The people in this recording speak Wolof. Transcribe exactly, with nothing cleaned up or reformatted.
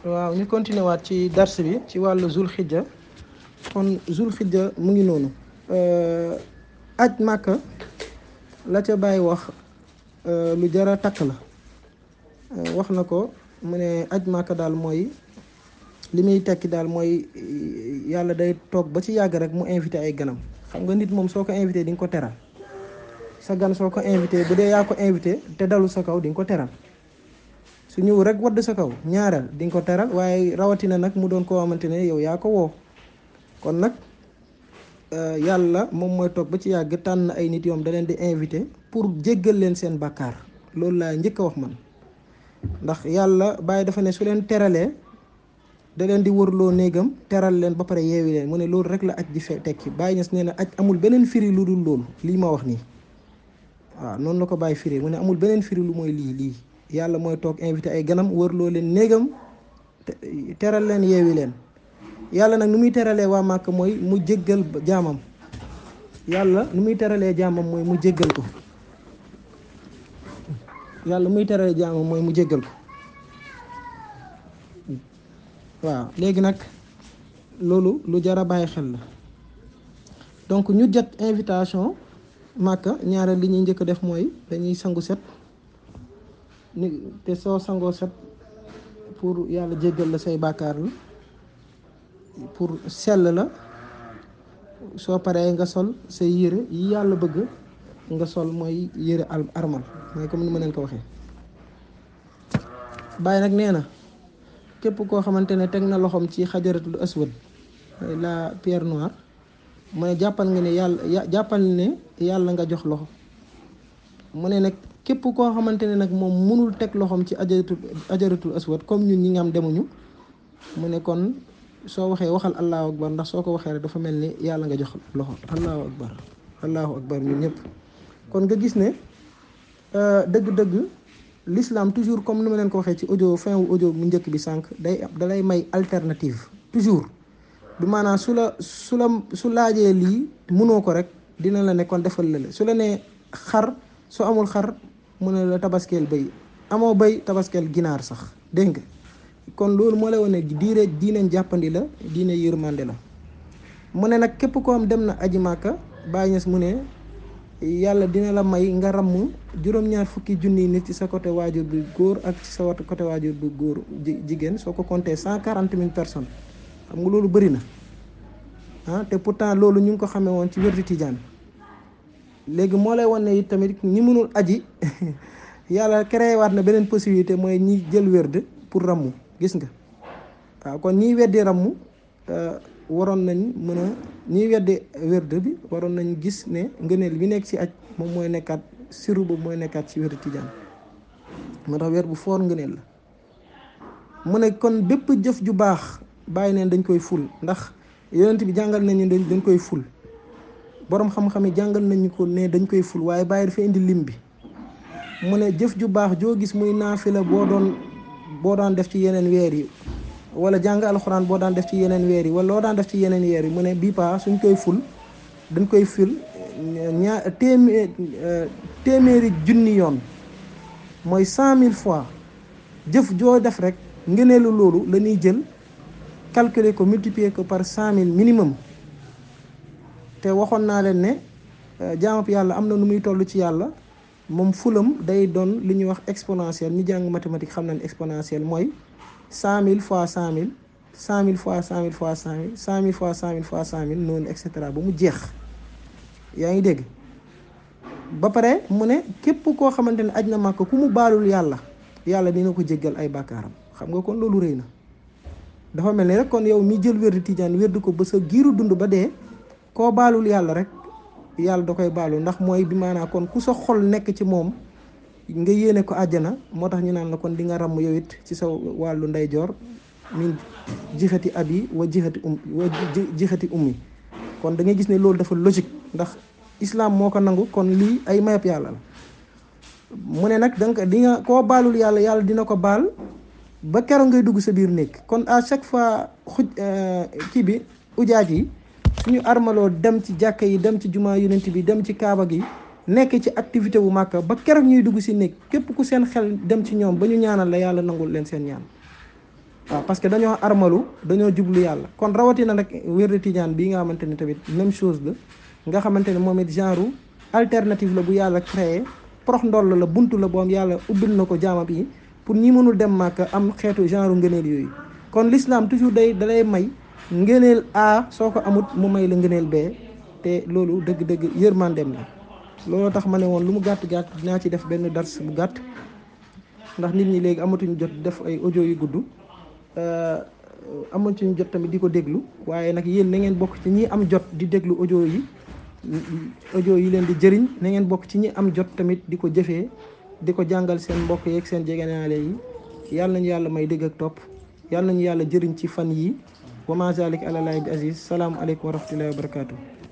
waaw ñu continuer waat ci dars bi ci wàllu zul xijja kon zul xijja mu ngi noonu aj màkka la ca bàyyi wax lu jara takk la wax na ko mu ne aj màkka daal mooy li muy tekki daal mooy yàlla day toog ba ci yàgg rek mu invité ay ganam. xam nga nit moom soo ko invité di nga ko teral sa gan soo ko invité bu dee yaa ko invité te dalu sa kaw di nga ko teral su ñëw rek wadd sa kaw ñaareel di nga ko teral waaye rawatina nag mu doon koo xamante ne yow yaa ko woo kon nag yàlla moom mooy toog ba ci yàgg tànn ay nit yoom da leen di invité pour jéggal leen seen bàkkaar loolu laa njëkk a wax man ndax yàlla bàyyi dafa ne su leen teralee da leen di wërloo néegam teral leen ba pare yeewi leen mu ne loolu rek la aj di fe tekki bàyyi ñes nee na aj amul beneen firi lu dul loolu lii ma wax nii waaw noonu la ko bàyyi firi mu ne amul beneen firi lu mooy lii lii yàlla mooy toog invité ay ganam wërloo leen néegam teral leen yeewi leen yàlla nag nu muy teralee waa Màkka mooy mu jéggal jaamam yàlla nu muy teralee jaamam mooy mu jéggal ko yàlla muy teralee jaamam mooy mu jéggal ko waaw léegi nag loolu lu jar a bàyyi xel la donc ñu jot invitation Màkka ñaareel li ñuy njëkk a def mooy dañuy sangu set ni te soo sangoo set pour yàlla jéggal la say bàkkaar la pour sell la soo paree nga sol say yére yi yàlla bëgg nga sol mooy yére al armal mooy comme ni ma leen ko waxee Baay nag nee na képp koo xamante ne teg na loxoom ci xajaratul aswad la pierre noire mu ne jàppal nga ne yàlla jàppal ne yàlla nga jox loxo mu ne nag képp koo xamante ne nag moom mënul teg loxoom ci ajaratul ajaratul aswad comme ñun ñi nga am demuñu mu ne kon soo waxee waxal allahu akbar ndax soo ko waxee rek dafa mel ni yàlla nga jox loxo allahu akbar allahu akbar ñun ñëpp kon nga gis ne dëgg-dëgg l'islam toujours comme ni ma leen ko waxee ci audio fin wu audio mu njëkk bi sànq day dalay may alternative toujours bi maanaam su la su la su laajee lii mënoo ko rek dina la ne kon defal la su la nee xar su amul xar mu ne la tabaskeel bëy amoo bëy tabaskeel ginaar sax dégg nga kon loolu moo lay wane diire diine jàppandi la diine yërmande la mu ne nag képp koo am dem na aji màkka Baay Ñas mu ne yàlla dina la may nga ramm juróom-ñaar fukki junni nit ci sa côté waajur bu góor ak ci sa côté waajur bu góor jigéen soo ko compté cent quarante mille personnes xam nga loolu bëri na ah te pourtant loolu ñu ngi ko xamee woon ci wérdu Tijaan léegi moo lay wan ne it tamit ñi mënul aji yàlla créé waat na beneen possibilité mooy ñi jël wérd pour ramm gis nga waaw kon ñiy weddi ramm waroon nañ mën a ñiy weddi wérd bi waroon nañ gis ne ngëneel bi nekk ci aj moom mooy nekkaat siru boobu mooy nekkaat ci wérdu Tijaan moo tax weer bu foor ngëneel la mu ne kon bépp jëf ju baax bàyyi neen dañ koy ful ndax yonent bi jàngal nañu dañ dañ koy ful boroom xam-xam yi jàngal nañu ko ne dañ koy ful waaye bàyyi dafa indi lim bi mu ne jëf ju baax joo gis muy naafila boo doon boo daan def ci yeneen weer yi wala jàng alxuraan boo daan def ci yeneen weer yi wala loo daan def ci yeneen weer yi mu ne bii paa suñ koy ful dañ koy ful ñaa téemé téeméeri junni yoon mooy cent mille fois jëf joo def rek ngëneelu loolu la ñuy jël calculer ko multiplier ko par cent mille minimum te waxoon naa leen ne jaamab yàlla am na nu muy toll ci yàlla moom fulam day doon li ñuy wax exponentiel ñi jàng mathématique xam nañ exponentiel mooy cent mille fois cent mille cent mille fois cent mille fois cent mille cent mille fois cent mille fois cent mille noonu et cetera ba mu jeex yaa ngi dégg ba pare mu ne képp koo xamante ne aj na Màkka ku mu baalul yàlla yàlla dina ko jéggal ay bàkkaaram xam nga kon loolu rëy na dafa mel ni rek kon yow mi jël wérdu Tijaan wérdu ko ba sa giiru dund ba dee koo baalul yàlla rek yàlla da koy baalu ndax mooy bi maanaam kon ku sa xol nekk ci moom nga yéene ko àjjana moo tax ñu naan la kon di nga ràmm yow it ci sa wàllu ndeyjoor min jixati abi wa jixati um wa jixati ummi kon da ngay gis ne loolu dafa logique ndax islam moo ko nangu kon lii ay mayab yàlla la mu ne nag danga di nga koo baalul yàlla yàlla dina ko baal ba keroog ngay dugg sa biir néeg kon à chaque fois xuj kii bi ujaaj yi suñu armaloo dem ci jàkka yi dem ci jumaa yonent bi dem ci kaaba gi nekk ci activité bu Màkka ba keroog ñuy dugg si néeg képp ku seen xel dem ci ñoom ba ñu ñaanal la yàlla nangul leen seen ñaan waaw parce que dañoo armalu dañoo jublu yàlla kon rawatina nag wérdu tijaan bii nga xamante ne tamit même chose la nga xamante ne moom it genre alternative la bu yàlla créé prox ndoll la buntu la boom yàlla ubbil na ko jaamam yi pour ñi mënul dem Màkka am xeetu genre ngëneel yooyu kon l'islam toujours day dalay may ngëneel A soo ko amut mu may la ngëneel B te loolu dëgg-dëgg yërmandem la looloo tax ma ne woon lu mu gàtt-gàtt dinaa ci def benn dars bu gàtt ndax nit ñi léegi amatuñu jot def ay audio yu gudd amatuñu jot tamit di ko déglu waaye nag yéen na ngeen bokk ci ñi am jot di déglu audio yi audio yi leen di jëriñ na ngeen bokk ci ñi am jot tamit di ko jëfee di ko jàngal seen mbokk yeeg seen jegenaale yi yàlla nañu yàlla may dégg ak topp yàlla nañu yàlla jëriñ ci fan yi wa ma zalik ala lahi bi aziz salaamu aleykum wa rahmatullahi wa barakatuh